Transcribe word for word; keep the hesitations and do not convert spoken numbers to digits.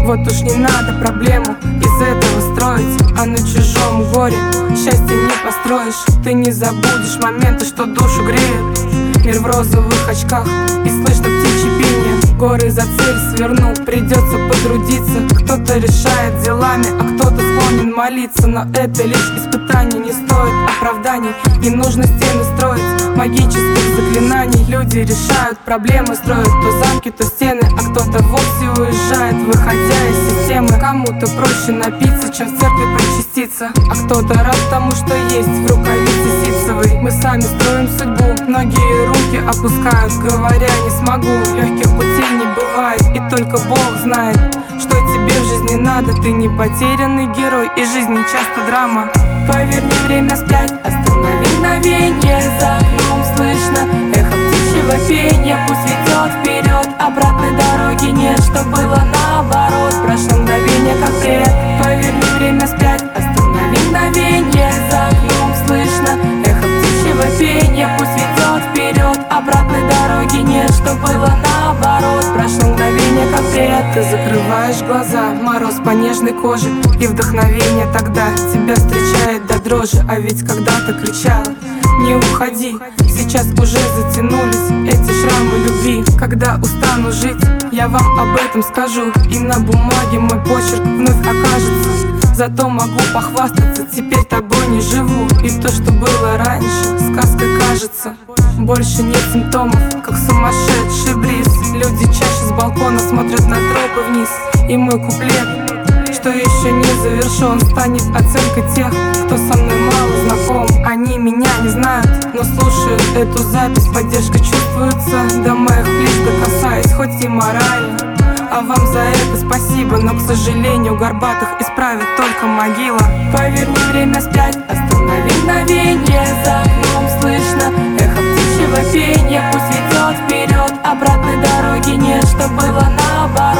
Вот уж не надо проблему из этого строить, а на чужом горе счастье не построишь. Ты не забудешь моменты, что душу греют. Мир в розовых очках и слышно птичье пение. Горы за цель свернул, придется потрудиться. Кто-то решает делами, а кто-то склонен молиться. Но это лишь испытание, не стоит оправданий. Не нужно стены строить, магических заклинаний. Люди решают проблемы, строят то замки, то стены, а кто-то вовсе уезжает, выходя из системы. Кому-то проще напиться, чем в церкви причаститься, а кто-то рад тому, что есть в рукавице ситцевой. Мы сами строим судьбу, многие руки опускают, говоря не смогу. Легких путей не бывает, и только Бог знает, что тебе в жизни надо. Ты не потерянный герой, и жизнь не часто драма. Поверь, не время спять, останови мгновенье. За окном слышно эхо птичьего пения. Пусть ведет вперед, обратной дороги нет. Что было наоборот, прошло мгновение как бред. Поверь, не время спять, останови мгновенье. За окном слышно эхо птичьего пения. Пусть ведет вперед, обратной дороги нет. Что было наоборот, прошло мгновение как бред. Ты закрываешь глаза, мороз по нежной коже, и вдохновение тогда тебя встречает до дрожи. А ведь когда-то кричала: не уходи, сейчас уже затянулись эти шрамы любви. Когда устану жить, я вам об этом скажу, и на бумаге мой почерк вновь окажется. Зато могу похвастаться, теперь тобой не живу. И то, что было раньше, сказкой кажется. Больше нет симптомов, как сумасшедший бриз. Люди чаще с балкона смотрят на тропы вниз. И мой куплет, что еще не завершен, станет оценкой тех, кто со мной мало знаком. Они меня не знают, но слушают эту запись. Поддержка чувствуется до моих плеч, докасаясь, хоть и морально. А вам за это спасибо, но, к сожалению, горбатых исправит только могила. Поверь, не время спять, останови мгновенье. За окном слышно эхо птичьего пения. Пусть ведет вперед, обратной дороги нет. Что было наоборот,